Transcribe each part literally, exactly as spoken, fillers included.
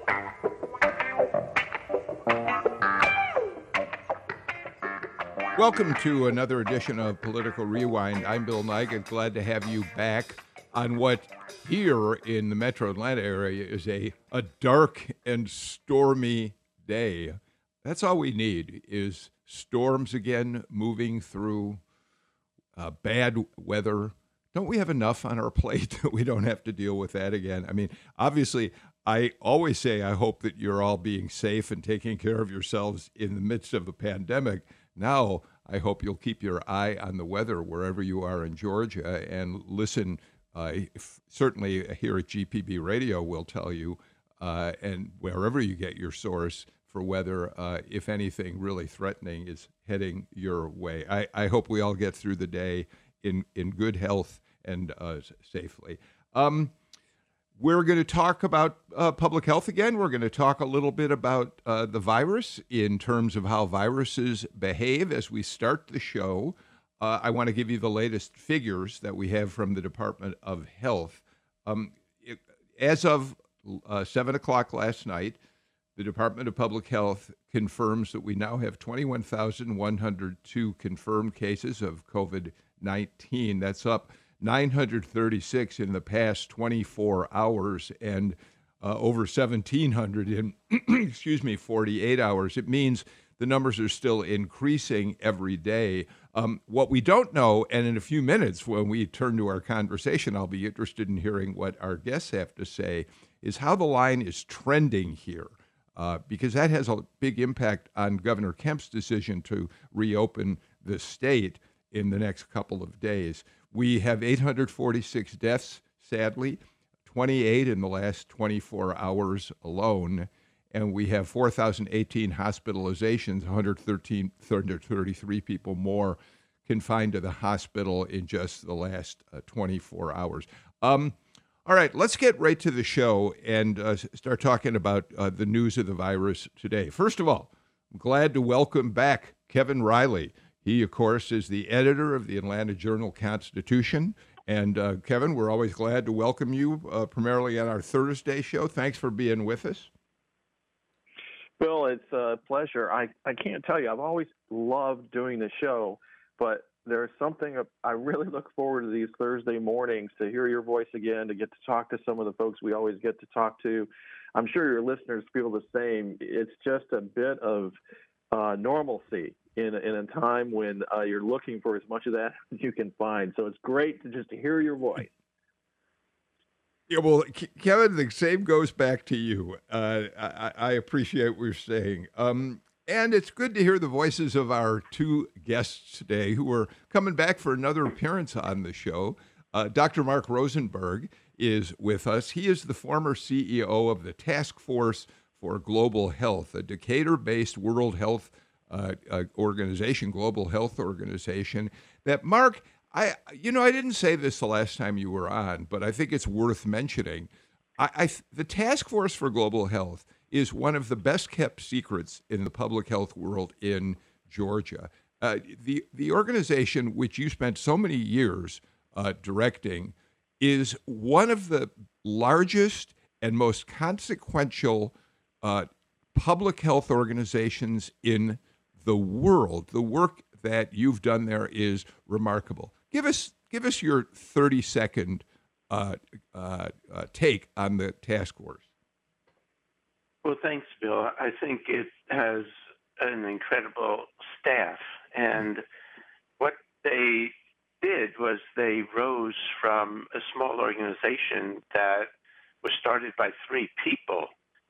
Welcome to another edition of Political Rewind. I'm Bill Nigut. Glad to have you back on what here in the metro Atlanta area is a, a dark and stormy day. That's all we need is storms again moving through, uh, bad weather. Don't we have enough on our plate that we don't have to deal with that again? I mean, obviously, I always say I hope that you're all being safe and taking care of yourselves in the midst of the pandemic. Now, I hope you'll keep your eye on the weather wherever you are in Georgia and listen. Uh, if, certainly here at G P B Radio, we'll tell you, uh, and wherever you get your source for weather, uh, if anything really threatening is heading your way. I, I hope we all get through the day in, in good health and uh, safely. Um, We're going to talk about uh, public health again. We're going to talk a little bit about uh, the virus in terms of how viruses behave as we start the show. Uh, I want to give you the latest figures that we have from the Department of Health. Um, it, as of uh, seven o'clock last night, the Department of Public Health confirms that we now have twenty-one thousand one hundred two confirmed cases of COVID nineteen. That's up nine hundred thirty-six in the past twenty-four hours and uh, over seventeen hundred in, excuse me, forty-eight hours. It means the numbers are still increasing every day. Um, what we don't know, and in a few minutes when we turn to our conversation, I'll be interested in hearing what our guests have to say, is how the line is trending here, uh, because that has a big impact on Governor Kemp's decision to reopen the state in the next couple of days. We have eight hundred forty-six deaths, sadly, twenty-eight in the last twenty-four hours alone, and we have four thousand eighteen hospitalizations, one hundred thirteen, one hundred thirty-three people more confined to the hospital in just the last uh, twenty-four hours. Um, all right, let's get right to the show and uh, start talking about uh, the news of the virus today. First of all, I'm glad to welcome back Kevin Riley. He, of course, is the editor of the Atlanta Journal-Constitution. And, uh, Kevin, we're always glad to welcome you uh, primarily on our Thursday show. Thanks for being with us. Bill, it's a pleasure. I, I can't tell you, I've always loved doing the show, but there's something I really look forward to these Thursday mornings to hear your voice again, to get to talk to some of the folks we always get to talk to. I'm sure your listeners feel the same. It's just a bit of uh, normalcy in a, in a time when uh, you're looking for as much of that as you can find. So it's great to just hear your voice. Yeah, well, Kevin, the same goes back to you. Uh, I, I appreciate what you're saying. Um, and it's good to hear the voices of our two guests today who are coming back for another appearance on the show. Uh, Doctor Mark Rosenberg is with us. He is the former C E O of the Task Force for Global Health, a Decatur-based World Health uh, uh, organization, global health organization, that, Mark, I, you know, I didn't say this the last time you were on, but I think it's worth mentioning. I, I, the Task Force for Global Health is one of the best kept secrets in the public health world in Georgia. Uh, the the organization, which you spent so many years uh, directing, is one of the largest and most consequential uh, public health organizations in the world. The work that you've done there is remarkable. Give us give us your thirty second uh, uh, uh, take on the task force. Well, thanks, Bill. I think it has an incredible staff, and what they did was they rose from a small organization that was started by three people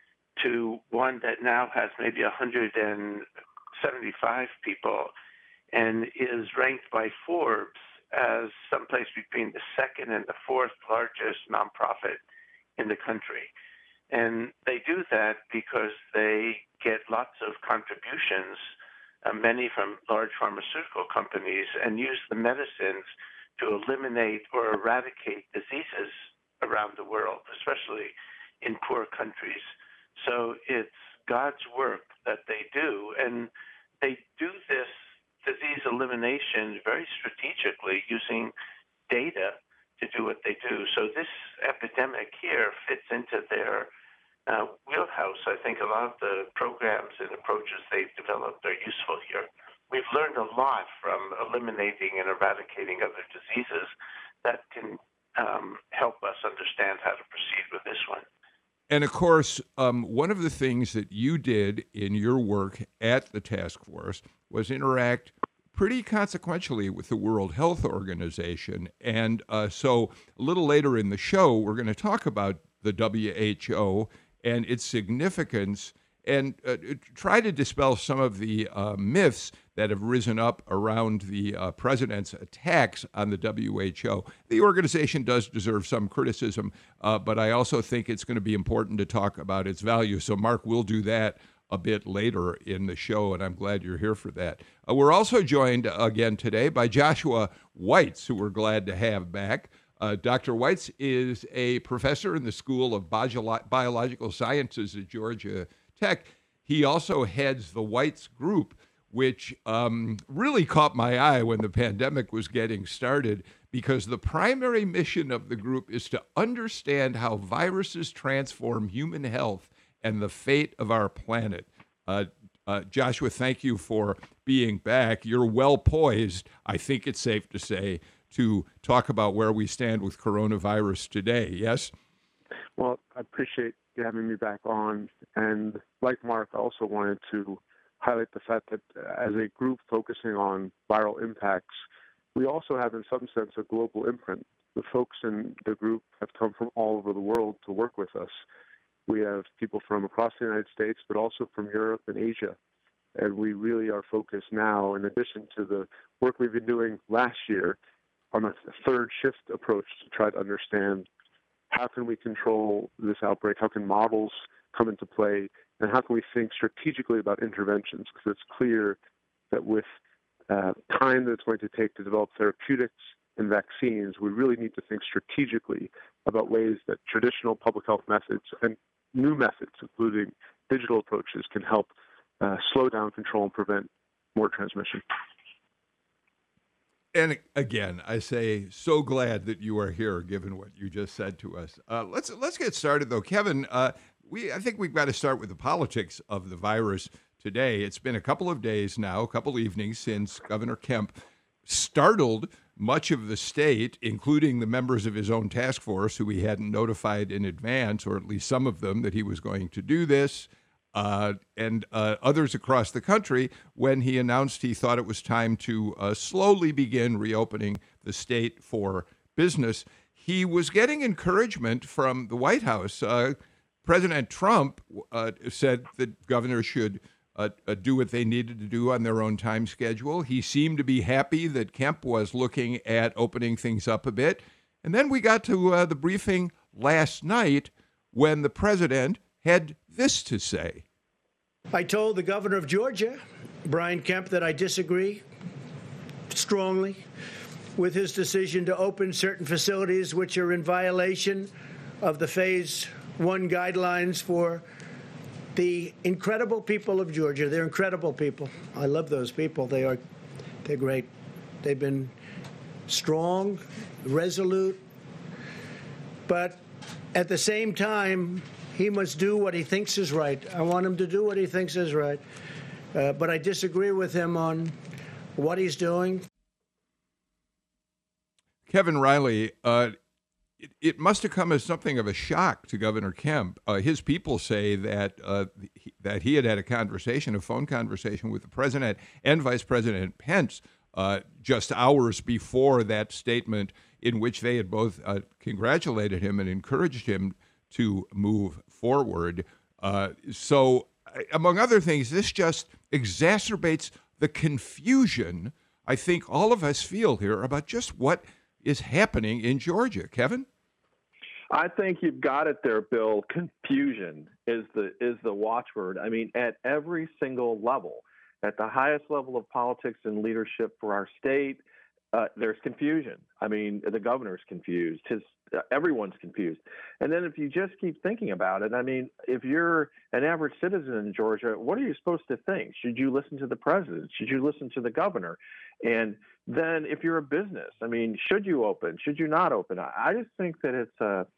to one that now has maybe one hundred seventy-five people and is ranked by Forbes as someplace between the second and the fourth largest nonprofit in the country. And they do that because they get lots of contributions, uh, many from large pharmaceutical companies, and use the medicines to eliminate or eradicate diseases around the world, especially in poor countries. So it's God's work that they do, and they do this disease elimination very strategically using data to do what they do. So this epidemic here fits into their uh, wheelhouse. I think a lot of the programs and approaches they've developed are useful here. We've learned a lot from eliminating and eradicating other diseases that can um, help us understand how to proceed with this one. And of course, um, one of the things that you did in your work at the task force was interact pretty consequentially with the World Health Organization. And uh, so a little later in the show, we're going to talk about the W H O and its significance and uh, try to dispel some of the uh, myths that have risen up around the uh, president's attacks on the W H O. The organization does deserve some criticism, uh, but I also think it's going to be important to talk about its value. So, Mark, we'll do that a bit later in the show, and I'm glad you're here for that. Uh, we're also joined again today by Joshua Weitz, who we're glad to have back. Uh, Doctor Weitz is a professor in the School of Bio- Biological Sciences at Georgia Tech. He also heads the Weitz Group, which um, really caught my eye when the pandemic was getting started, because the primary mission of the group is to understand how viruses transform human health and the fate of our planet. Uh, uh, Joshua, thank you for being back. You're well poised, I think it's safe to say, to talk about where we stand with coronavirus today, yes? Well, I appreciate you having me back on. And like Mark, I also wanted to highlight the fact that as a group focusing on viral impacts, we also have in some sense a global imprint. The folks in the group have come from all over the world to work with us. We have people from across the United States, but also from Europe and Asia. And we really are focused now, in addition to the work we've been doing last year, on a third shift approach to try to understand how can we control this outbreak, how can models come into play, and how can we think strategically about interventions? Because it's clear that with uh, time that it's going to take to develop therapeutics and vaccines, we really need to think strategically about ways that traditional public health methods and new methods, including digital approaches, can help uh, slow down, control, and prevent more transmission. And again, I say, so glad that you are here, given what you just said to us. Uh, let's let's get started, though, Kevin. Uh, we I think we've got to start with the politics of the virus today. It's been a couple of days now, a couple evenings since Governor Kemp startled much of the state, including the members of his own task force, who he hadn't notified in advance, or at least some of them, that he was going to do this. Uh, and uh, others across the country, when he announced he thought it was time to uh, slowly begin reopening the state for business. He was getting encouragement from the White House. Uh, President Trump uh, said that governors should uh, uh, do what they needed to do on their own time schedule. He seemed to be happy that Kemp was looking at opening things up a bit. And then we got to uh, the briefing last night when the president had this to say. I told the governor of Georgia, Brian Kemp, that I disagree strongly with his decision to open certain facilities which are in violation of the phase one guidelines for the incredible people of Georgia. They're incredible people. I love those people. They are, they're great. They've been strong, resolute, but at the same time, he must do what he thinks is right. I want him to do what he thinks is right. Uh, but I disagree with him on what he's doing. Kevin Riley, uh, it, it must have come as something of a shock to Governor Kemp. Uh, his people say that uh, he, that he had had a conversation, a phone conversation with the president and Vice President Pence uh, just hours before that statement, in which they had both uh, congratulated him and encouraged him to move forward. Uh, so, among other things, this just exacerbates the confusion I think all of us feel here about just what is happening in Georgia. Kevin? I think you've got it there, Bill. Confusion is the is the watchword. I mean, at every single level, at the highest level of politics and leadership for our state, uh, there's confusion. I mean, the governor's confused. His uh, everyone's confused. And then if you just keep thinking about it, I mean, if you're an average citizen in Georgia, what are you supposed to think? Should you listen to the president? Should you listen to the governor? And then if you're a business, I mean, should you open? Should you not open? I, I just think that it's a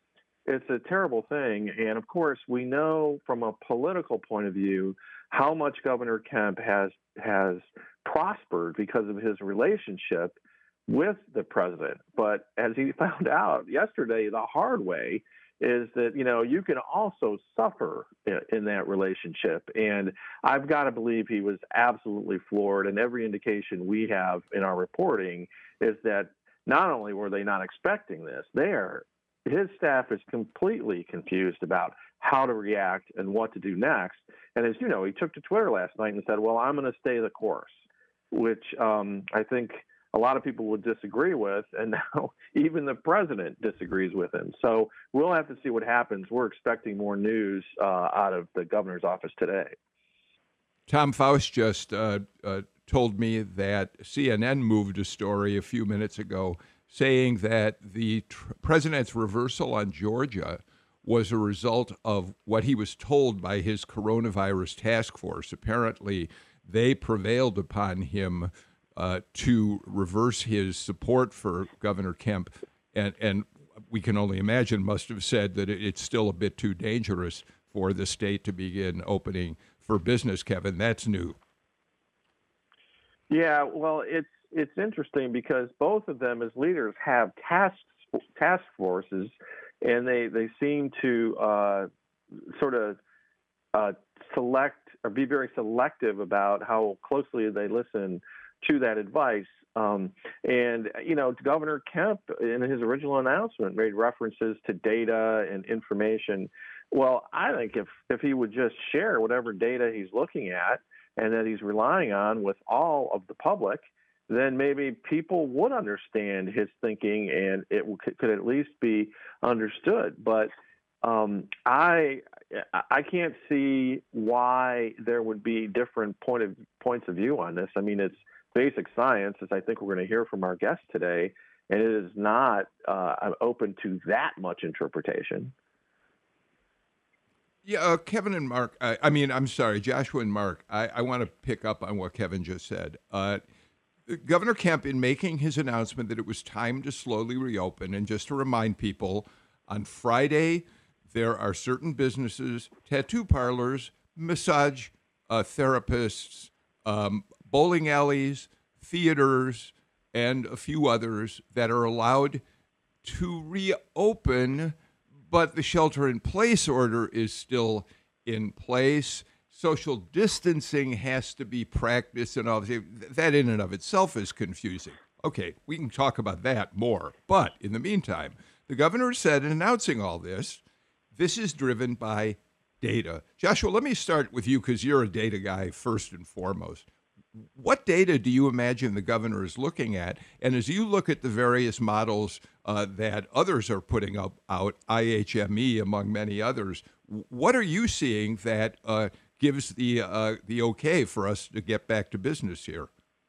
it's a terrible thing. And of course, we know from a political point of view how much Governor Kemp has has prospered because of his relationship with the president. But as he found out yesterday the hard way, is that, you know, you can also suffer in that relationship. And I've got to believe he was absolutely floored. And every indication we have in our reporting is that not only were they not expecting this, they are, his staff is completely confused about how to react and what to do next. And as you know, he took to Twitter last night and said, well, I'm going to stay the course, which um, I think a lot of people would disagree with, and now even the president disagrees with him. So we'll have to see what happens. We're expecting more news uh, out of the governor's office today. Tom Faust just uh, uh, told me that C N N moved a story a few minutes ago saying that the tr- president's reversal on Georgia was a result of what he was told by his coronavirus task force. Apparently, they prevailed upon him Uh, to reverse his support for Governor Kemp, and, and we can only imagine must have said that it's still a bit too dangerous for the state to begin opening for business. Kevin, that's new. Yeah, well, it's it's interesting because both of them as leaders have task task forces, and they they seem to uh, sort of uh, select or be very selective about how closely they listen to that advice. Um, and, you know, Governor Kemp, in his original announcement, made references to data and information. Well, I think if, if he would just share whatever data he's looking at and that he's relying on with all of the public, then maybe people would understand his thinking and it could at least be understood. But um, I I can't see why there would be different point of points of view on this. I mean, it's basic science, as I think we're going to hear from our guest today, and it is not uh, open to that much interpretation. Yeah, uh, Kevin and Mark, I, I mean, I'm sorry, Joshua and Mark, I, I want to pick up on what Kevin just said. Uh, Governor Kemp, in making his announcement that it was time to slowly reopen, and just to remind people, on Friday, there are certain businesses, tattoo parlors, massage uh, therapists, um, bowling alleys, theaters, and a few others that are allowed to reopen, but the shelter-in-place order is still in place. Social distancing has to be practiced, and all that in and of itself is confusing. Okay, we can talk about that more. But in the meantime, the governor said in announcing all this, this is driven by data. Joshua, let me start with you because you're a data guy first and foremost. What data do you imagine the governor is looking at? And as you look at the various models uh, that others are putting up out, I H M E among many others, what are you seeing that uh, gives the uh, the okay for us to get back to business here?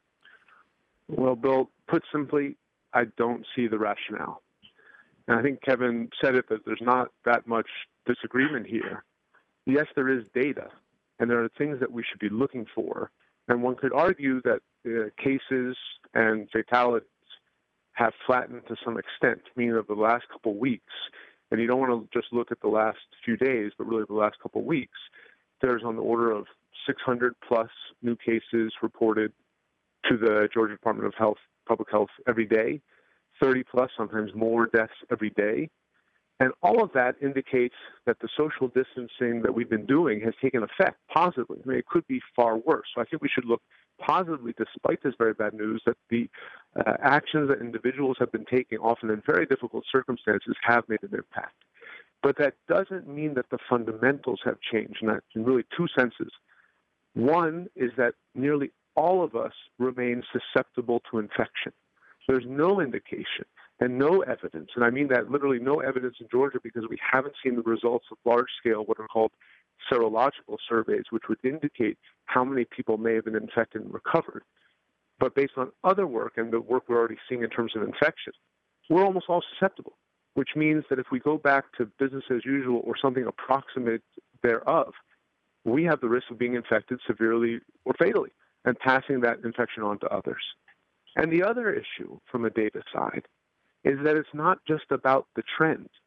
Well, Bill, put simply, I don't see the rationale. And I think Kevin said it, that there's not that much disagreement here. Yes, there is data, and there are things that we should be looking for. And one could argue that uh, cases and fatalities have flattened to some extent, meaning of the last couple of weeks. And you don't want to just look at the last few days, but really the last couple of weeks. There's on the order of six hundred plus new cases reported to the Georgia Department of Health, Public Health every day, thirty plus, sometimes more deaths every day. And all of that indicates that the social distancing that we've been doing has taken effect positively. I mean, it could be far worse. So I think we should look positively, despite this very bad news, that the uh, actions that individuals have been taking, often in very difficult circumstances, have made an impact. But that doesn't mean that the fundamentals have changed, and that's in really two senses. One is that nearly all of us remain susceptible to infection. There's no indication and no evidence, and I mean that literally no evidence in Georgia because we haven't seen the results of large-scale, what are called serological surveys, which would indicate how many people may have been infected and recovered. But based on other work and the work we're already seeing in terms of infection, we're almost all susceptible, which means that if we go back to business as usual or something approximate thereof, we have the risk of being infected severely or fatally and passing that infection on to others. And the other issue from a data side is that it's not just about the trend.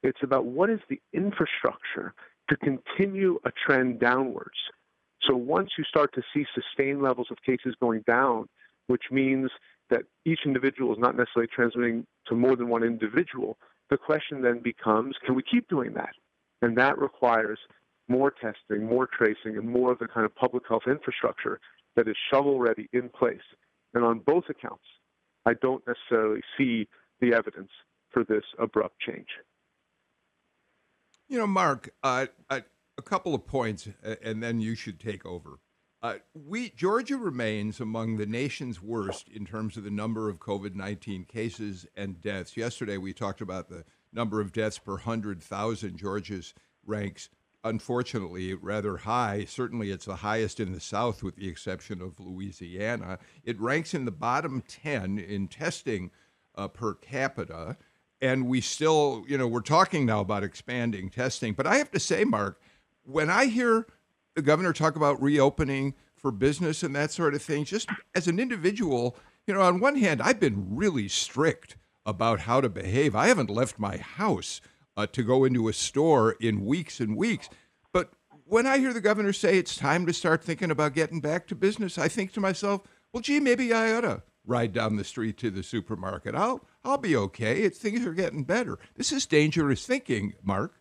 It's about what is the infrastructure to continue a trend downwards. So once you start to see sustained levels of cases going down, which means that each individual is not necessarily transmitting to more than one individual, the question then becomes, can we keep doing that? And that requires more testing, more tracing, and more of the kind of public health infrastructure that is shovel-ready in place. And on both accounts, I don't necessarily see the evidence for this abrupt change. You know, Mark, uh, a, a couple of points, uh, and then you should take over. Uh, we Georgia remains among the nation's worst in terms of the number of COVID nineteen cases and deaths. Yesterday, we talked about the number of deaths per one hundred thousand. Georgia's ranks, unfortunately, rather high. Certainly, it's the highest in the South, with the exception of Louisiana. It ranks in the bottom ten in testing uh, per capita. And we still, you know, we're talking now about expanding testing. But I have to say, Mark, when I hear the governor talk about reopening for business and that sort of thing, just as an individual, you know, on one hand, I've been really strict about how to behave. I haven't left my house uh, to go into a store in weeks and weeks. But when I hear the governor say it's time to start thinking about getting back to business, I think to myself, well, gee, maybe I ought to ride down the street to the supermarket. I'll I'll be okay. It's, things are getting better. This is dangerous thinking, Mark.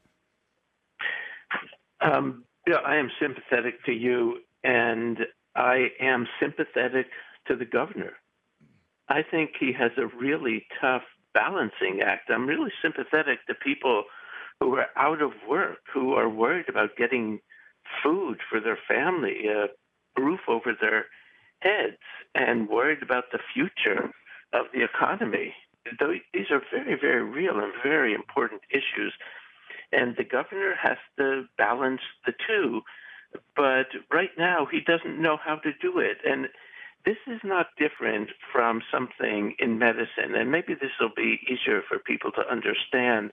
Um, yeah, I am sympathetic to you, and I am sympathetic to the governor. I think he has a really tough balancing act. I'm really sympathetic to people who are out of work, who are worried about getting food for their family, a roof over their heads, and worried about the future of the economy. These are very, very real and very important issues. And the governor has to balance the two. But right now, he doesn't know how to do it. And this is not different from something in medicine. And maybe this will be easier for people to understand.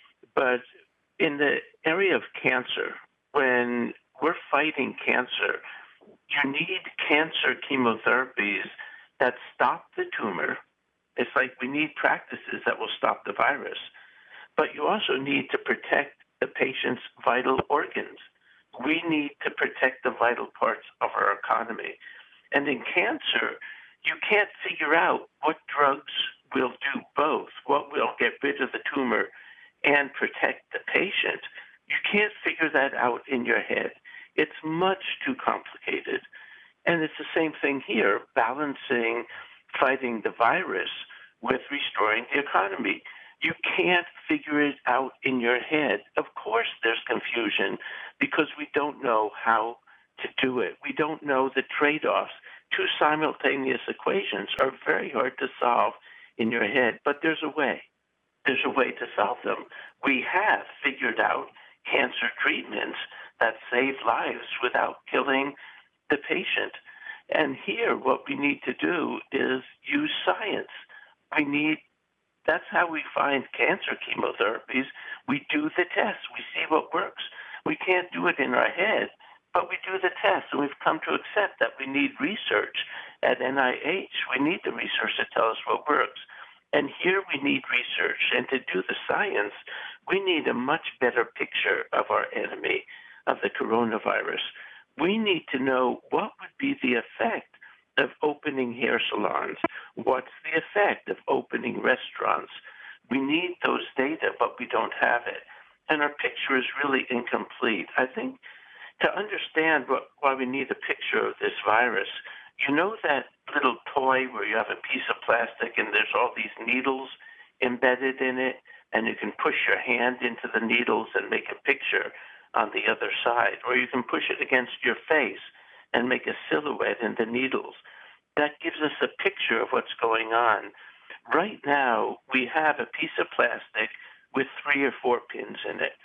But in the area of cancer, when we're fighting cancer, you need cancer chemotherapies that stop the tumor. It's like we need practices that will stop the virus. But you also need to protect the patient's vital organs. We need to protect the vital parts of our economy. And in cancer, you can't figure out what drugs will do both, what will get rid of the tumor and protect the patient. You can't figure that out in your head. It's much too complicated. And it's the same thing here, balancing fighting the virus with restoring the economy. You can't figure it out in your head. Of course there's confusion because we don't know how to do it. We don't know the trade-offs. Two simultaneous equations are very hard to solve in your head, but there's a way. There's a way to solve them. We have figured out cancer treatments that save lives without killing the patient. And here what we need to do is use science. We need That's how we find cancer chemotherapies. We do the tests. We see what works. We can't do it in our head, but we do the tests, and we've come to accept that we need research at N I H. We need the research to tell us what works. And here we need research. And to do the science, we need a much better picture of our enemy, of the coronavirus. We need to know what would be the effect of opening hair salons. What's the effect of opening restaurants? We need those data, but we don't have it. And our picture is really incomplete. I think to understand what, why we need a picture of this virus, you know that little toy where you have a piece of plastic and there's all these needles embedded in it, and you can push your hand into the needles and make a picture on the other side, or you can push it against your face and make a silhouette in the needles. That gives us a picture of what's going on. Right now, we have a piece of plastic with three or four pins in it.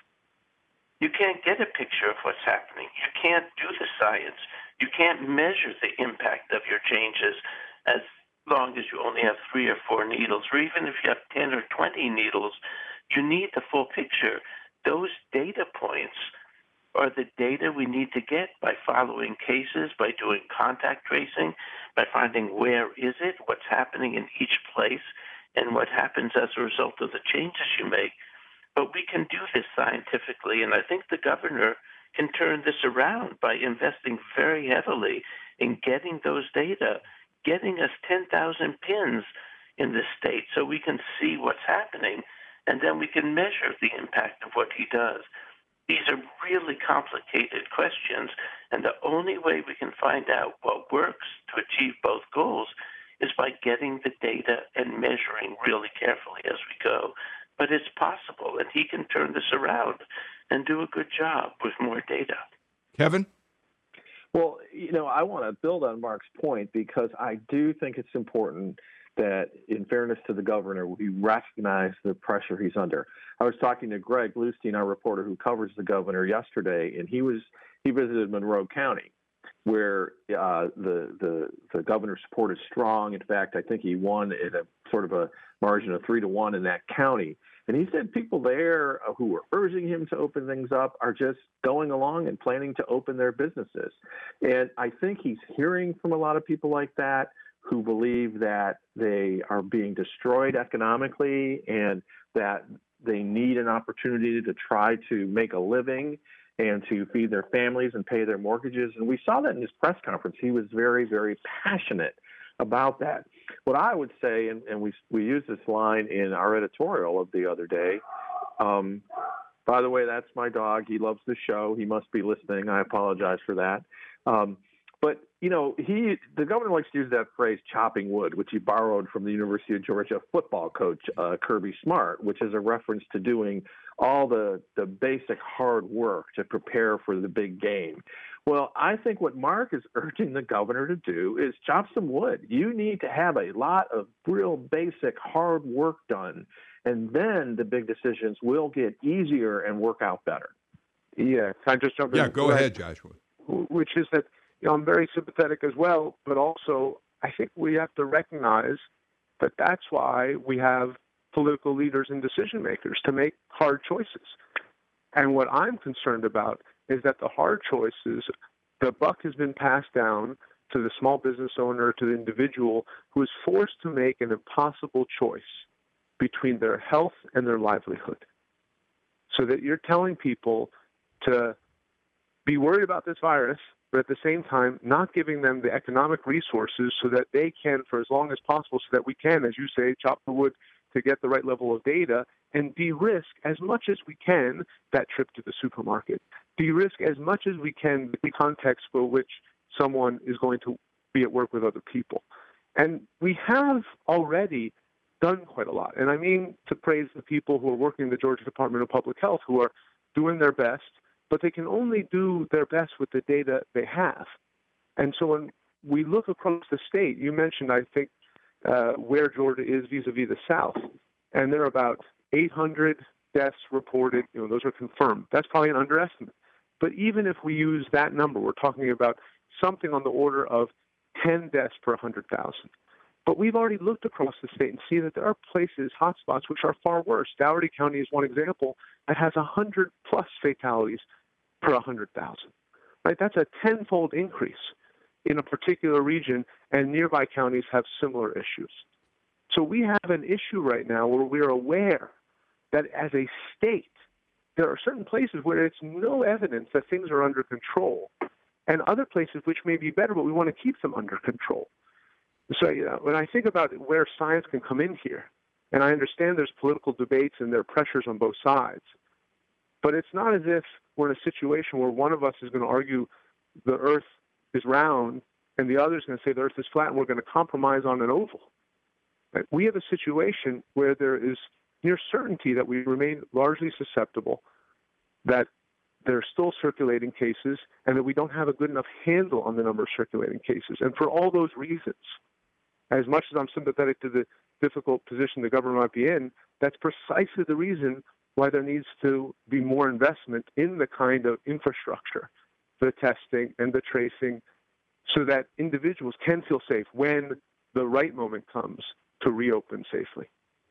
You can't get a picture of what's happening. You can't do the science. You can't measure the impact of your changes as long as you only have three or four needles, or even if you have ten or twenty needles. You need the full picture. Those data points are the data we need to get by following cases, by doing contact tracing, by finding where is it, what's happening in each place, and what happens as a result of the changes you make. But we can do this scientifically, and I think the governor can turn this around by investing very heavily in getting those data, getting us ten thousand pins in this state so we can see what's happening, and then we can measure the impact of what he does. These are really complicated questions, and the only way we can find out what works to achieve both goals is by getting the data and measuring really carefully as we go. But it's possible, and he can turn this around and do a good job with more data. Kevin? Well, you know, I want to build on Mark's point because I do think it's important that, in fairness to the governor, we recognize the pressure he's under. I was talking to Greg Bluestein, our reporter who covers the governor, yesterday, and he was he visited Monroe County, where uh, the the the governor's support is strong. In fact, I think he won at a sort of a margin of three to one in that county. And he said people there who were urging him to open things up are just going along and planning to open their businesses. And I think he's hearing from a lot of people like that who believe that they are being destroyed economically and that they need an opportunity to try to make a living and to feed their families and pay their mortgages. And we saw that in his press conference. He was very, very passionate about that. What I would say, and, and we we used this line in our editorial of the other day, um, by the way, that's my dog. He loves the show. He must be listening. I apologize for that. Um, but, you know, he the governor likes to use that phrase, chopping wood, which he borrowed from the University of Georgia football coach, uh, Kirby Smart, which is a reference to doing all the, the basic hard work to prepare for the big game. Well, I think what Mark is urging the governor to do is chop some wood. You need to have a lot of real basic hard work done, and then the big decisions will get easier and work out better. Yeah, can I just jump in? Yeah, go ahead, Joshua. Which is that, you know, I'm very sympathetic as well, but also I think we have to recognize that that's why we have political leaders and decision makers to make hard choices. And what I'm concerned about is that the hard choices, the buck has been passed down to the small business owner, to the individual who is forced to make an impossible choice between their health and their livelihood. So that you're telling people to be worried about this virus, but at the same time, not giving them the economic resources so that they can, for as long as possible, so that we can, as you say, chop the wood to get the right level of data and de-risk as much as we can that trip to the supermarket. De-risk as much as we can the context for which someone is going to be at work with other people. And we have already done quite a lot. And I mean to praise the people who are working in the Georgia Department of Public Health who are doing their best, but they can only do their best with the data they have. And so when we look across the state, you mentioned, I think, uh, where Georgia is vis-a-vis the South, and there are about eight hundred deaths reported. You know, those are confirmed. That's probably an underestimate. But even if we use that number, we're talking about something on the order of ten deaths per one hundred thousand. But we've already looked across the state and see that there are places, hotspots, which are far worse. Dougherty County is one example that has one hundred plus fatalities per one hundred thousand. Right? That's a tenfold increase in a particular region, and nearby counties have similar issues. So we have an issue right now where we're aware that as a state, there are certain places where it's no evidence that things are under control, and other places which may be better, but we want to keep them under control. So you know, when I think about where science can come in here, and I understand there's political debates and there are pressures on both sides, but it's not as if we're in a situation where one of us is going to argue the Earth is round and the other is going to say the Earth is flat and we're going to compromise on an oval. Right? We have a situation where there is near certainty that we remain largely susceptible, that there are still circulating cases, and that we don't have a good enough handle on the number of circulating cases. And for all those reasons, as much as I'm sympathetic to the difficult position the government might be in, that's precisely the reason why there needs to be more investment in the kind of infrastructure, the testing and the tracing, so that individuals can feel safe when the right moment comes to reopen safely.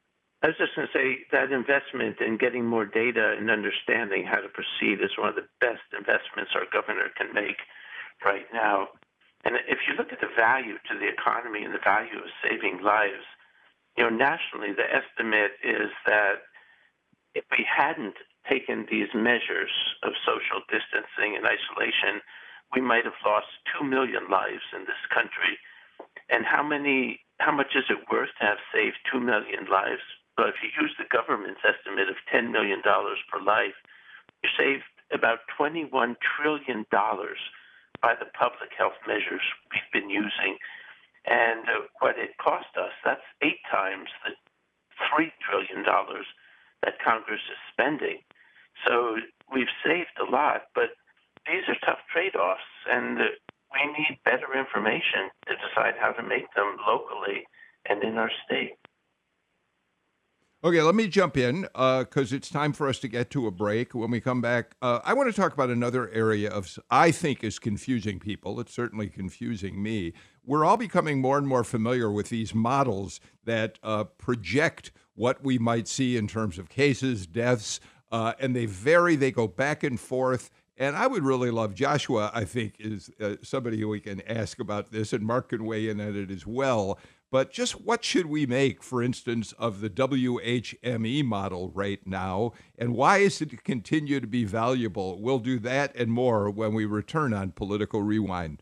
I was just going to say that investment in getting more data and understanding how to proceed is one of the best investments our governor can make right now. And if you look at the value to the economy and the value of saving lives, you know, nationally, the estimate is that if we hadn't taken these measures of social distancing and isolation, we might have lost two million lives in this country. And how many, how much is it worth to have saved two million lives? Well, if you use the government's estimate of ten million dollars per life, you saved about twenty-one trillion dollars by the public health measures we've been using. And uh, what it cost us, that's eight times the three trillion dollars that Congress is spending. So we've saved a lot, but these are tough trade-offs, and uh, we need better information to decide how to make them locally and in our state. Okay, let me jump in because uh, it's time for us to get to a break. When we come back, uh, I want to talk about another area of, I think, is confusing people. It's certainly confusing me. We're all becoming more and more familiar with these models that uh, project what we might see in terms of cases, deaths, uh, and they vary. They go back and forth. And I would really love, Joshua, I think, is uh, somebody who we can ask about this, and Mark can weigh in on it as well. But just what should we make, for instance, of the W H M E model right now, and why is it continue to be valuable? We'll do that and more when we return on Political Rewind.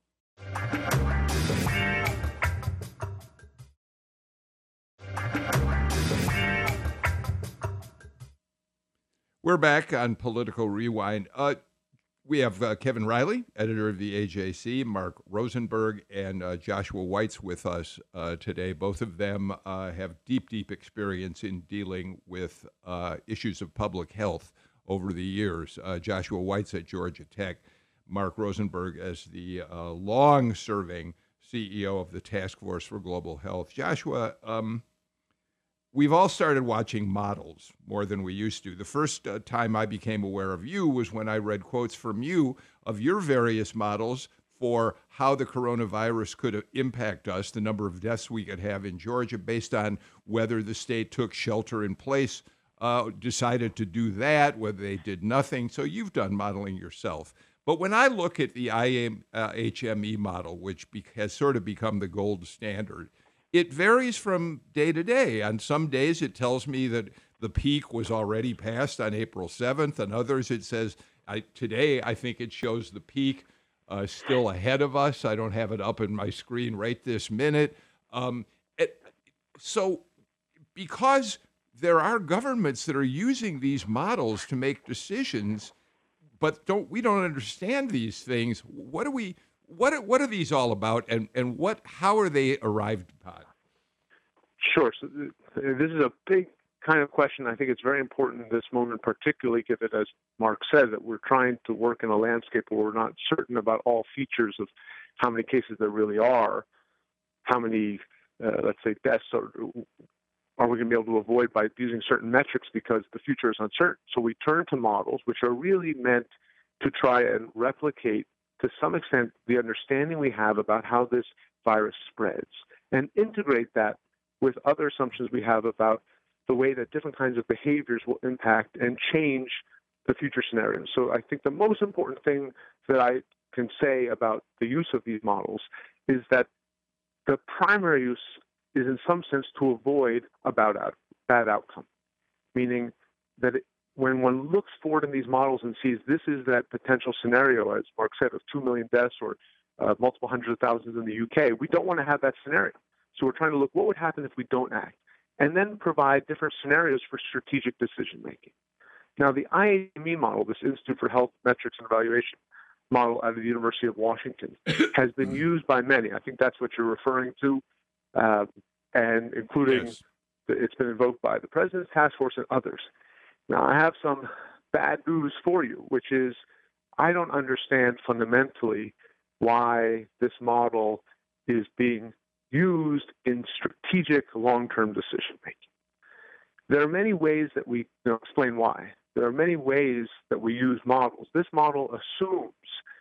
We're back on Political Rewind. Uh, we have uh, Kevin Riley, editor of the A J C, Mark Rosenberg, and uh, Joshua Weitz with us uh, today. Both of them uh, have deep, deep experience in dealing with uh, issues of public health over the years. Uh, Joshua Weitz at Georgia Tech, Mark Rosenberg as the uh, long-serving C E O of the Task Force for Global Health. Joshua, um, we've all started watching models more than we used to. The first uh, time I became aware of you was when I read quotes from you of your various models for how the coronavirus could impact us, the number of deaths we could have in Georgia based on whether the state took shelter in place, uh, decided to do that, whether they did nothing. So you've done modeling yourself. But when I look at the I H M E model, which be- has sort of become the gold standard, it varies from day to day. On some days, it tells me that the peak was already passed on April seventh. On others, it says, I, today, I think it shows the peak uh, still ahead of us. I don't have it up in my screen right this minute. Um, it, so because there are governments that are using these models to make decisions, but don't we don't understand these things, what do we... What are, what are these all about, and, and what how are they arrived upon? Sure. So th- this is a big kind of question. I think it's very important in this moment, particularly given, as Mark said, that we're trying to work in a landscape where we're not certain about all features of how many cases there really are, how many, uh, let's say, deaths are, are we going to be able to avoid by using certain metrics because the future is uncertain. So we turn to models, which are really meant to try and replicate to some extent, the understanding we have about how this virus spreads, and integrate that with other assumptions we have about the way that different kinds of behaviors will impact and change the future scenarios. So I think the most important thing that I can say about the use of these models is that the primary use is in some sense to avoid a bad, out, bad outcome, meaning that it, when one looks forward in these models and sees this is that potential scenario, as Mark said, of two million deaths or uh, multiple hundreds of thousands in the U K, we don't want to have that scenario. So we're trying to look what would happen if we don't act, and then provide different scenarios for strategic decision making. Now, the I H M E model, this Institute for Health Metrics and Evaluation model out of the University of Washington, has been used by many. I think that's what you're referring to, uh, and including Yes. the, it's been invoked by the President's Task Force and others. Now, I have some bad news for you, which is I don't understand fundamentally why this model is being used in strategic long-term decision-making. There are many ways that we you know, explain why. There are many ways that we use models. This model assumes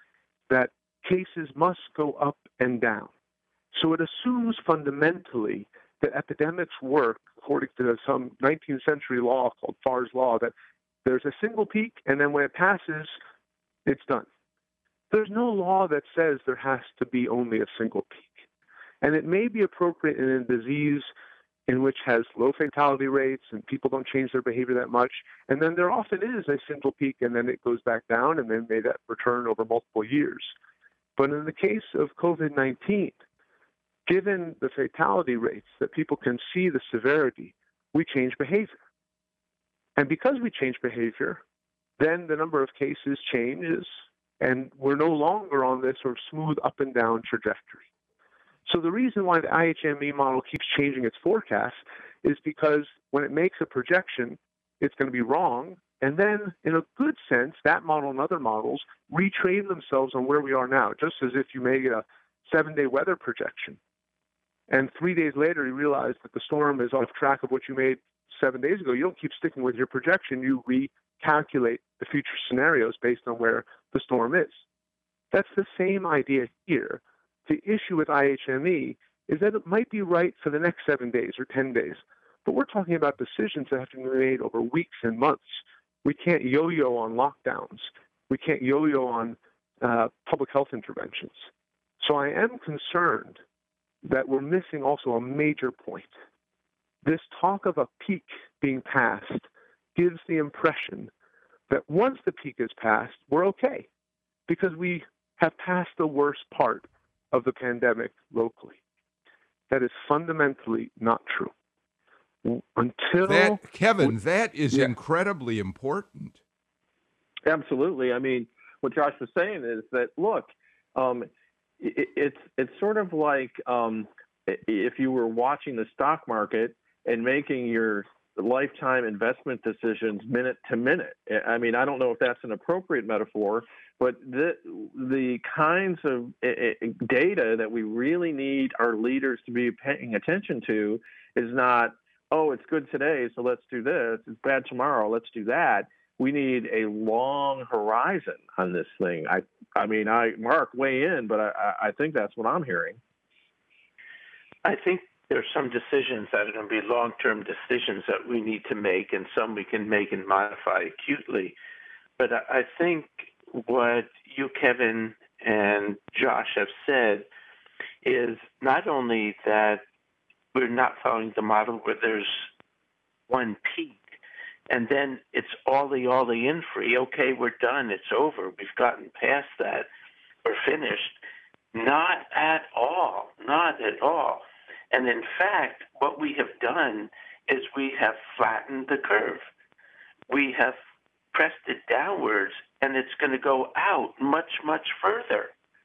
that cases must go up and down. So it assumes fundamentally that epidemics work according to some nineteenth century law called Farr's Law, that there's a single peak, and then when it passes, it's done. There's no law that says there has to be only a single peak. And it may be appropriate in a disease in which has low fatality rates and people don't change their behavior that much. And then there often is a single peak and then it goes back down and then may that return over multiple years. But in the case of COVID nineteen, given the fatality rates that people can see the severity, we change behavior. And because we change behavior, then the number of cases changes and we're no longer on this sort of smooth up and down trajectory. So the reason why the I H M E model keeps changing its forecast is because when it makes a projection, it's going to be wrong. And then, in a good sense, that model and other models retrain themselves on where we are now, just as if you made a seven-day weather projection. And three days later, you realize that the storm is off track of what you made seven days ago. You don't keep sticking with your projection. You recalculate the future scenarios based on where the storm is. That's the same idea here. The issue with I H M E is that it might be right for the next seven days or ten days, but we're talking about decisions that have to be made over weeks and months. We can't yo-yo on lockdowns. We can't yo-yo on uh, public health interventions. So I am concerned that we're missing also a major point. This talk of a peak being passed gives the impression that once the peak is passed, we're okay because we have passed the worst part of the pandemic locally. That is fundamentally not true. Until that, Kevin, that is yeah. incredibly important. Absolutely. I mean, what Josh was saying is that, look, um, it, it's it's sort of like um, if you were watching the stock market and making your lifetime investment decisions minute to minute. I mean, I don't know if that's an appropriate metaphor, but the the kinds of data that we really need our leaders to be paying attention to is not, oh, it's good today, so let's do this. It's bad tomorrow, let's do that. We need a long horizon on this thing. I, I mean, I Mark, weigh in, but I, I think that's what I'm hearing. I think there's some decisions that are going to be long-term decisions that we need to make, and some we can make and modify acutely. But I think what you, Kevin, and Josh have said is not only that we're not following the model where there's one peak, and then it's all the all the in free. Okay, we're done. It's over. We've gotten past that. We're finished. Not at all. Not at all. And in fact, what we have done is we have flattened the curve. We have pressed it downwards, and it's going to go out much, much further.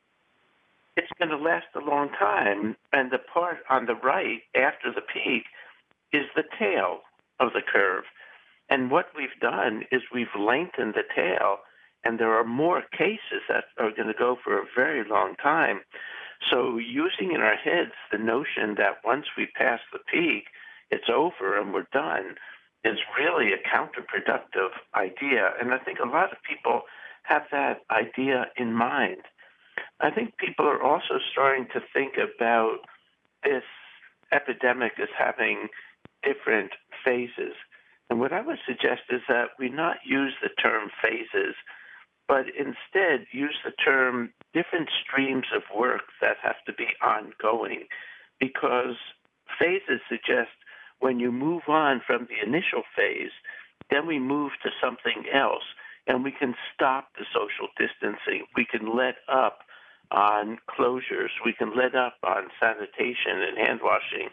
It's going to last a long time, and the part on the right after the peak is the tail of the curve. And what we've done is we've lengthened the tail, and there are more cases that are going to go for a very long time. So using in our heads the notion that once we pass the peak, it's over and we're done is really a counterproductive idea. And I think a lot of people have that idea in mind. I think people are also starting to think about this epidemic as having different phases. And what I would suggest is that we not use the term phases, but instead use the term different streams of work that have to be ongoing, because phases suggest when you move on from the initial phase, then we move to something else, and we can stop the social distancing. We can let up on closures. We can let up on sanitation and hand washing.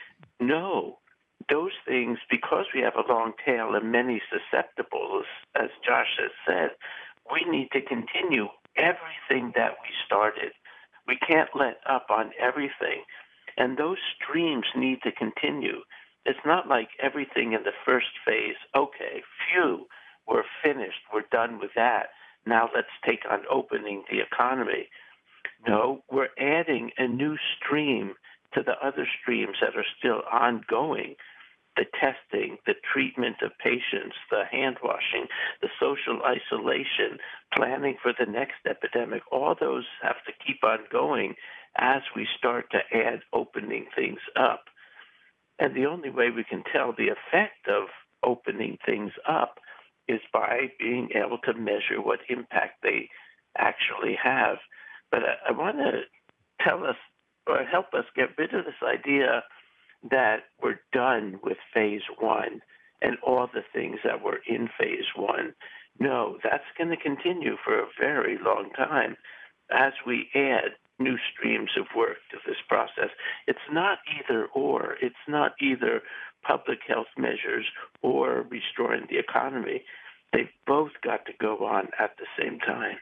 No, those things, because we have a long tail and many susceptibles, as Josh has said, we need to continue everything that we started. We can't let up on everything. And those streams need to continue. It's not like everything in the first phase, okay, phew, we're finished, we're done with that. Now let's take on opening the economy. No, we're adding a new stream to the other streams that are still ongoing. The testing, the treatment of patients, the hand washing, the social isolation, planning for the next epidemic, all those have to keep on going as we start to add opening things up. And the only way we can tell the effect of opening things up is by being able to measure what impact they actually have. But I, I want to tell us or help us get rid of this idea that we're done with phase one and all the things that were in phase one. No, that's going to continue for a very long time as we add new streams of work to this process. It's not either or. It's not either public health measures or restoring the economy. They've both got to go on at the same time.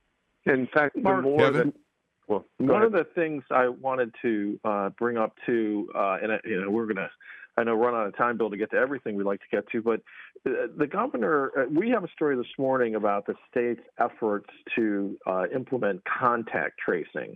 In fact, the Mark, more Kevin? that well, One ahead. of the things I wanted to uh, bring up too, uh, and I, you know, we're gonna, I know, run out of time, Bill, to get to everything we'd like to get to, but uh, the governor, uh, we have a story this morning about the state's efforts to uh, implement contact tracing.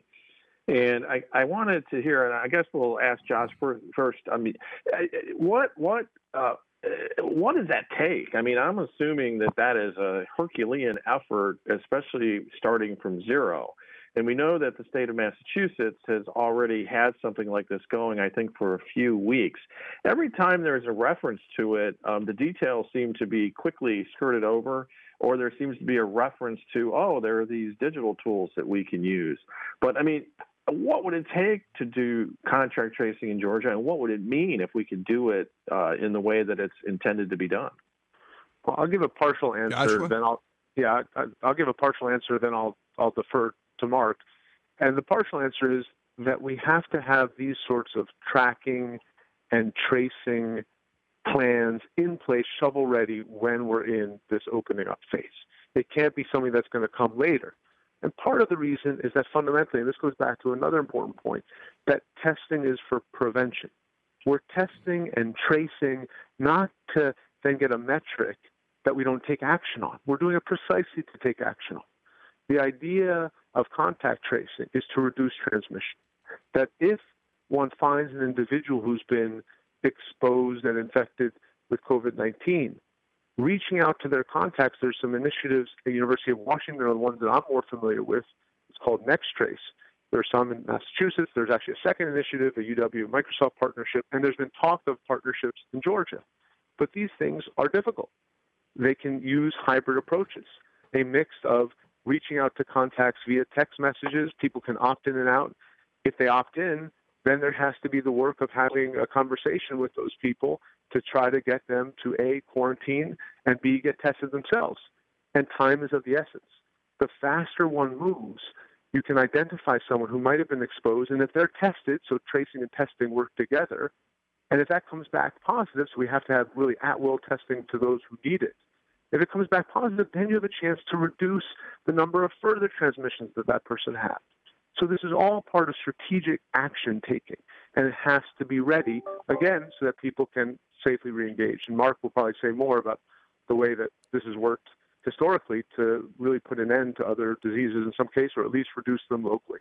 And I, I wanted to hear, and I guess we'll ask Josh first. I mean, what what uh, what does that take? I mean, I'm assuming that that is a Herculean effort, especially starting from zero. And we know that the state of Massachusetts has already had something like this going, I think, for a few weeks. Every time there's a reference to it, um, the details seem to be quickly skirted over, or there seems to be a reference to, oh, there are these digital tools that we can use. But, I mean, what would it take to do contract tracing in Georgia, and what would it mean if we could do it uh, in the way that it's intended to be done? Well, I'll give a partial answer, Joshua? then I'll yeah, I, I'll give a partial answer, then I'll I'll defer to Mark. And the partial answer is that we have to have these sorts of tracking and tracing plans in place, shovel ready, when we're in this opening up phase. It can't be something that's going to come later. And part of the reason is that fundamentally, and this goes back to another important point, that testing is for prevention. We're testing and tracing not to then get a metric that we don't take action on. We're doing it precisely to take action on. The idea of contact tracing is to reduce transmission. That if one finds an individual who's been exposed and infected with COVID nineteen, reaching out to their contacts, there's some initiatives at the University of Washington, are the ones that I'm more familiar with. It's called NextTrace. There are some in Massachusetts. There's actually a second initiative, a U W-Microsoft partnership, and there's been talk of partnerships in Georgia. But these things are difficult. They can use hybrid approaches, a mix of reaching out to contacts via text messages. People can opt in and out. If they opt in, then there has to be the work of having a conversation with those people to try to get them to A, quarantine, and B, get tested themselves. And time is of the essence. The faster one moves, you can identify someone who might have been exposed, and if they're tested, so tracing and testing work together, and if that comes back positive, so we have to have really at-will testing to those who need it. If it comes back positive, then you have a chance to reduce the number of further transmissions that that person has. So this is all part of strategic action taking, and it has to be ready, again, so that people can safely reengage. And Mark will probably say more about the way that this has worked historically to really put an end to other diseases in some case, or at least reduce them locally.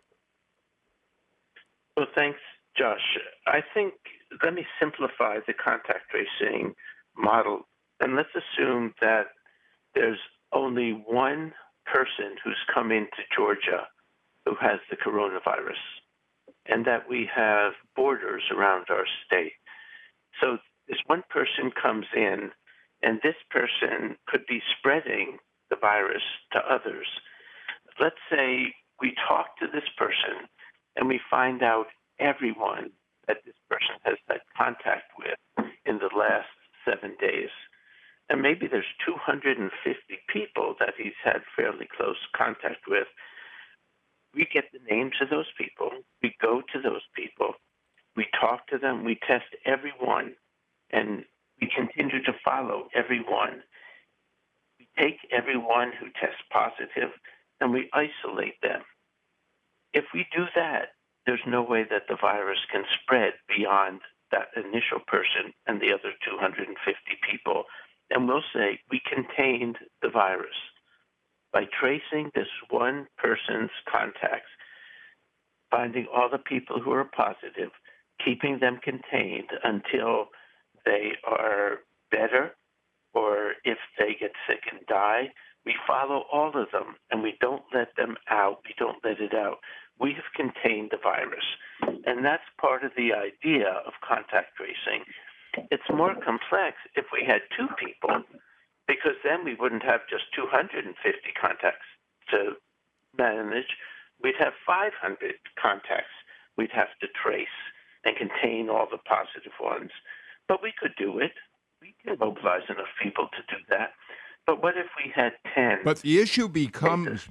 Well, thanks, Josh. I think, let me simplify the contact tracing model, and let's assume that there's only one person who's come into Georgia who has the coronavirus, and that we have borders around our state. So this one person comes in, and this person could be spreading the virus to others. Let's say we talk to this person, and we find out everyone that this person has had contact with in the last seven days. And maybe there's two hundred fifty people that he's had fairly close contact with. We get the names of those people. We go to those people. We talk to them. We test everyone. And we continue to follow everyone. We take everyone who tests positive and we isolate them. If we do that, there's no way that the virus can spread beyond that initial person and the other two hundred fifty people. And we'll say we contained the virus. By tracing this one person's contacts, finding all the people who are positive, keeping them contained until they are better, or if they get sick and die, we follow all of them and we don't let them out. We don't let it out. We have contained the virus. And that's part of the idea of contact tracing. It's more complex if we had two people, because then we wouldn't have just two hundred fifty contacts to manage. We'd have five hundred contacts we'd have to trace. and contain all the positive ones. But we could do it. We can mobilize enough people to do that. But what if we had ten? But the issue becomes...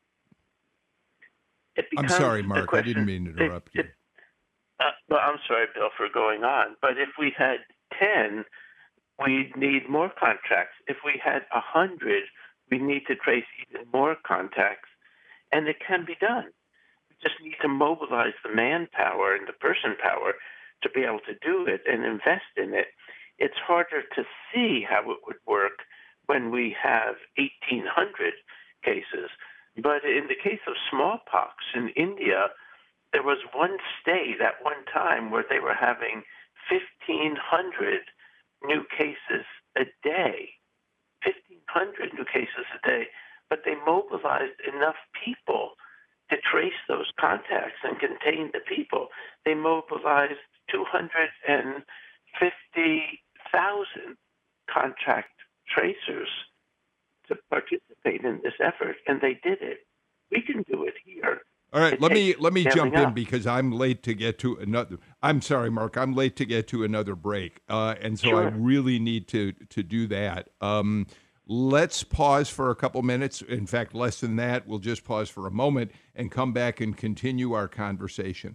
It becomes I'm sorry, the Mark. question, I didn't mean to interrupt it, you. It, uh, well, I'm sorry, Bill, for going on. But if we had ten, we need more contracts. If we had one hundred, we need to trace even more contacts. And it can be done. We just need to mobilize the manpower and the person power to be able to do it and invest in it. It's harder to see how it would work when we have eighteen hundred cases. But in the case of smallpox in India, there was one state at one time where they were having fifteen hundred new cases a day. fifteen hundred new cases a day. But they mobilized enough people to trace those contacts and contain the people. They mobilized two hundred fifty thousand contact tracers to participate in this effort, and they did it. We can do it here. All right, It let me takes let me jump scaling in up. because I'm late to get to another. I'm sorry, Mark. I'm late to get to another break, uh, and so I Sure. really need to to do that. Um, let's pause for a couple minutes. In fact, less than that. We'll just pause for a moment and come back and continue our conversation.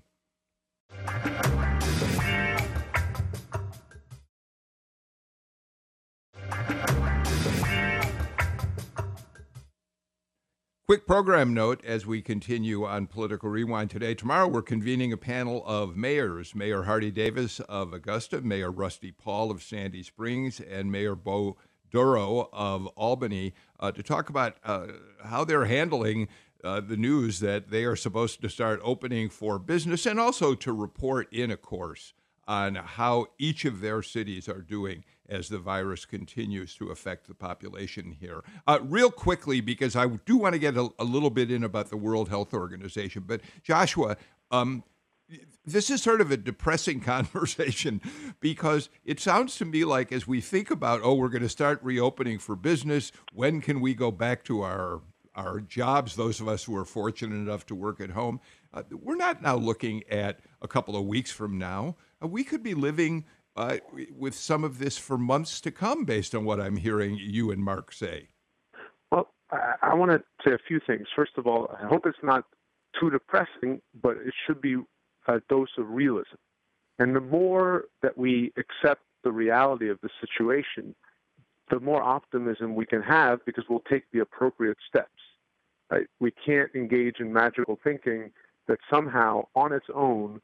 Quick program note as we continue on Political Rewind today. Tomorrow we're convening a panel of mayors, Mayor Hardy Davis of Augusta, Mayor Rusty Paul of Sandy Springs, and Mayor Bo Duro of Albany uh, to talk about uh, how they're handling uh, the news that they are supposed to start opening for business, and also to report in, of course, on how each of their cities are doing as the virus continues to affect the population here. Uh, real quickly, because I do want to get a, a little bit in about the World Health Organization, but Joshua, um, this is sort of a depressing conversation because it sounds to me like as we think about, oh, we're going to start reopening for business, when can we go back to our our jobs, those of us who are fortunate enough to work at home, uh, we're not now looking at a couple of weeks from now. Uh, we could be living uh, with some of this for months to come based on what I'm hearing you and Mark say. Well, I, I want to say a few things. First of all, I hope it's not too depressing, but it should be a dose of realism. And the more that we accept the reality of the situation, the more optimism we can have because we'll take the appropriate steps. Right? We can't engage in magical thinking that somehow on its own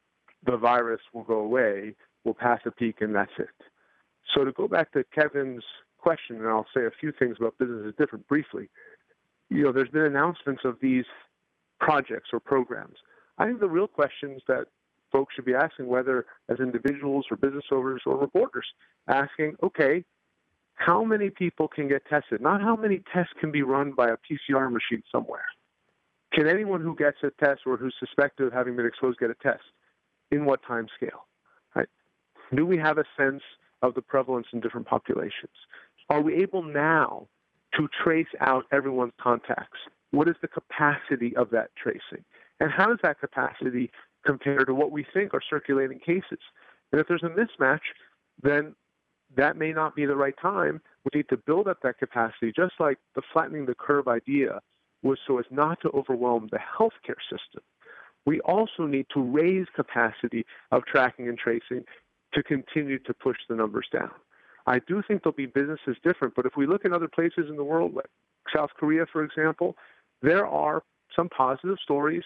the virus will go away, we'll pass a peak, and that's it. So to go back to Kevin's question, and I'll say a few things about business is different briefly. You know, there's been announcements of these projects or programs. I think the real questions that folks should be asking, whether as individuals or business owners or reporters, asking, okay, how many people can get tested? Not how many tests can be run by a P C R machine somewhere. Can anyone who gets a test or who's suspected of having been exposed get a test? In what time scale? Right? Do we have a sense of the prevalence in different populations? Are we able now to trace out everyone's contacts? What is the capacity of that tracing? And how does that capacity compare to what we think are circulating cases? And if there's a mismatch, then that may not be the right time. We need to build up that capacity, just like the flattening the curve idea was so as not to overwhelm the healthcare system. We also need to raise capacity of tracking and tracing to continue to push the numbers down. I do think there'll be businesses different, but if we look in other places in the world, like South Korea, for example, there are some positive stories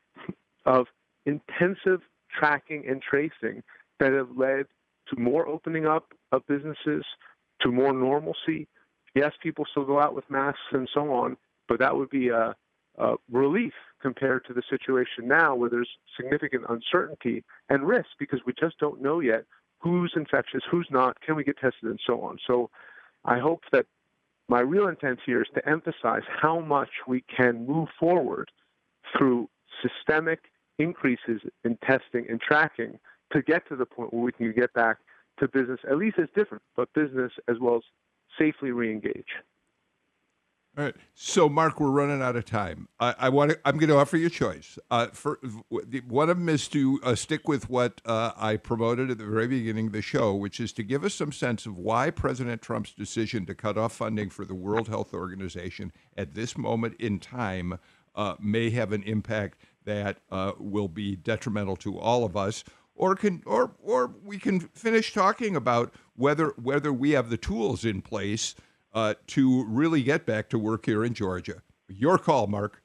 of intensive tracking and tracing that have led to more opening up of businesses, to more normalcy. Yes, people still go out with masks and so on, but that would be a, a relief compared to the situation now where there's significant uncertainty and risk because we just don't know yet who's infectious, who's not, can we get tested, and so on. So I hope that my real intent here is to emphasize how much we can move forward through systemic increases in testing and tracking to get to the point where we can get back to business, at least as different, but business as well as safely re-engage. All right. So, Mark, we're running out of time. I, I want to. I'm going to offer you a choice. Uh, for one of them is to uh, stick with what uh, I promoted at the very beginning of the show, which is to give us some sense of why President Trump's decision to cut off funding for the World Health Organization at this moment in time uh, may have an impact that uh, will be detrimental to all of us. Or can, or, or we can finish talking about whether whether we have the tools in place Uh, to really get back to work here in Georgia. Your call, Mark.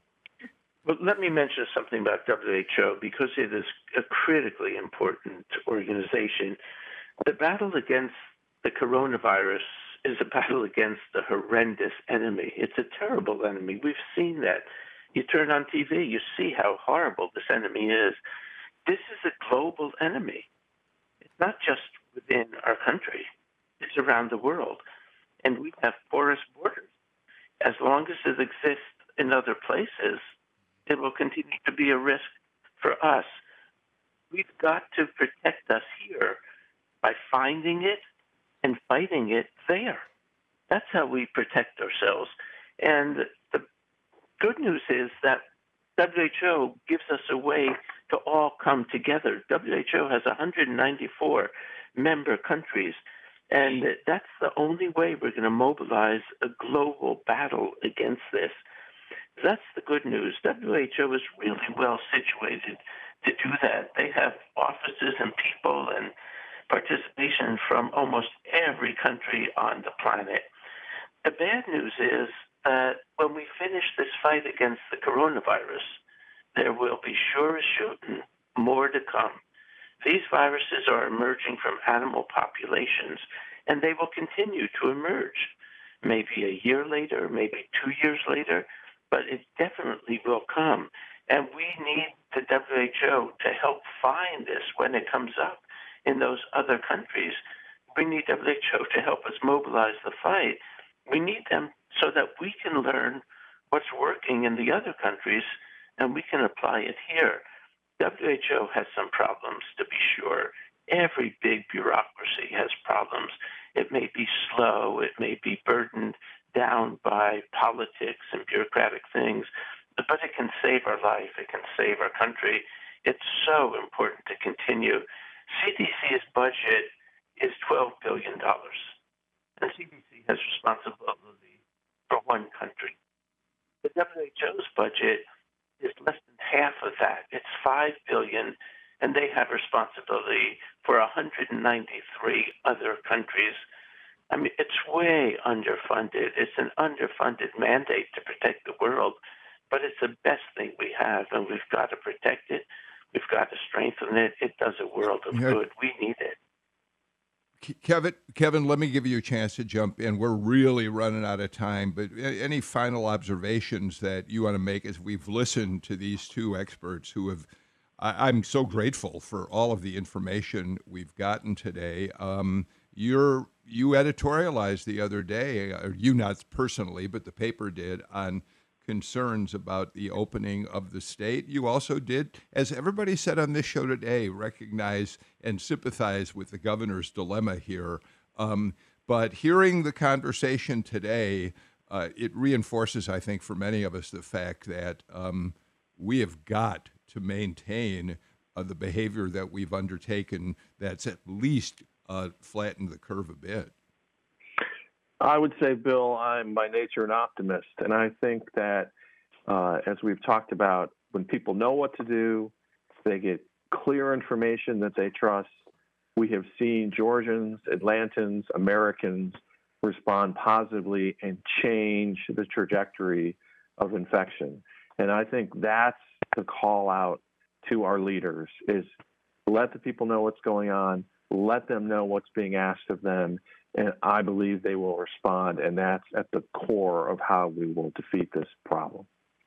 Well, let me mention something about W H O because it is a critically important organization. The battle against the coronavirus is a battle against the horrendous enemy. It's a terrible enemy. We've seen that. You turn on T V, you see how horrible this enemy is. This is a global enemy. It's not just within our country. It's around the world. And we have porous borders. As long as it exists in other places, it will continue to be a risk for us. We've got to protect us here by finding it and fighting it there. That's how we protect ourselves. And the good news is that W H O gives us a way to all come together. W H O has one hundred ninety-four member countries. And that's the only way we're going to mobilize a global battle against this. That's the good news. W H O is really well situated to do that. They have offices and people and participation from almost every country on the planet. The bad news is that when we finish this fight against the coronavirus, there will be sure as shooting more to come. These viruses are emerging from animal populations, and they will continue to emerge. Maybe a year later, maybe two years later, but it definitely will come. And we need the W H O to help find this when it comes up in those other countries. We need W H O to help us mobilize the fight. We need them so that we can learn what's working in the other countries and we can apply it here. W H O has some problems, to be sure. Every big bureaucracy has problems. It may be slow, it may be burdened down by politics and bureaucratic things, but it can save our life, it can save our country. It's so important to continue. C D C's budget is twelve billion dollars, and C D C has responsibility for one country. The W H O's budget is less than half of that. It's five billion dollars, and they have responsibility for one hundred ninety-three other countries. I mean, it's way underfunded. It's an underfunded mandate to protect the world, but it's the best thing we have, and we've got to protect it. We've got to strengthen it. It does a world of yeah. good. We need it. Kevin, Kevin, let me give you a chance to jump in. We're really running out of time, but any final observations that you want to make as we've listened to these two experts who have, I, I'm so grateful for all of the information we've gotten today. Um, you're, you editorialized the other day, or you not personally, but the paper did, on concerns about the opening of the state. You also did, as everybody said on this show today, recognize and sympathize with the governor's dilemma here. Um, but hearing the conversation today, uh, it reinforces, I think, for many of us, the fact that um, we have got to maintain uh, the behavior that we've undertaken that's at least uh, flattened the curve a bit. I would say, Bill, I'm by nature an optimist, and I think that, uh, as we've talked about, when people know what to do, they get clear information that they trust. We have seen Georgians, Atlantans, Americans respond positively and change the trajectory of infection. And I think that's the call out to our leaders, is let the people know what's going on, let them know what's being asked of them, and I believe they will respond, and that's at the core of how we will defeat this problem.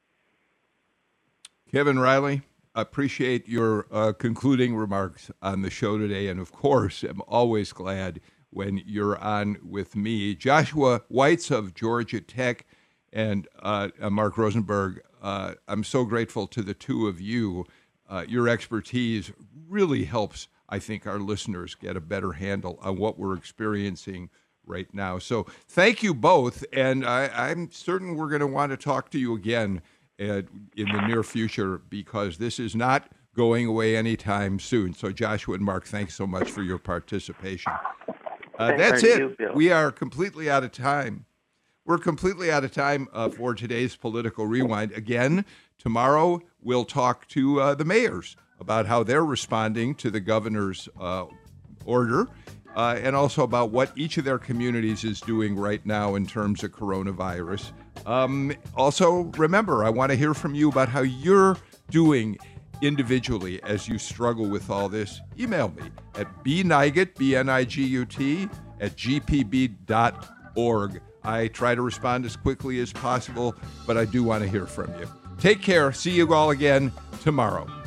Kevin Riley, appreciate your uh, concluding remarks on the show today, and of course, I'm always glad when you're on with me. Joshua Weitz of Georgia Tech and uh, Mark Rosenberg, uh, I'm so grateful to the two of you. Uh, your expertise really helps, I think, our listeners get a better handle on what we're experiencing right now. So thank you both, and I, I'm certain we're going to want to talk to you again uh, in the near future, because this is not going away anytime soon. So Joshua and Mark, thanks so much for your participation. Uh, that's it. You, Bill. We are completely out of time. We're completely out of time uh, for today's Political Rewind. Again, tomorrow we'll talk to uh, the mayors about how they're responding to the governor's uh, order, uh, and also about what each of their communities is doing right now in terms of coronavirus. Um, also, remember, I want to hear from you about how you're doing individually as you struggle with all this. Email me at bnigut, B N I G U T, at g p b dot org. I try to respond as quickly as possible, but I do want to hear from you. Take care. See you all again tomorrow.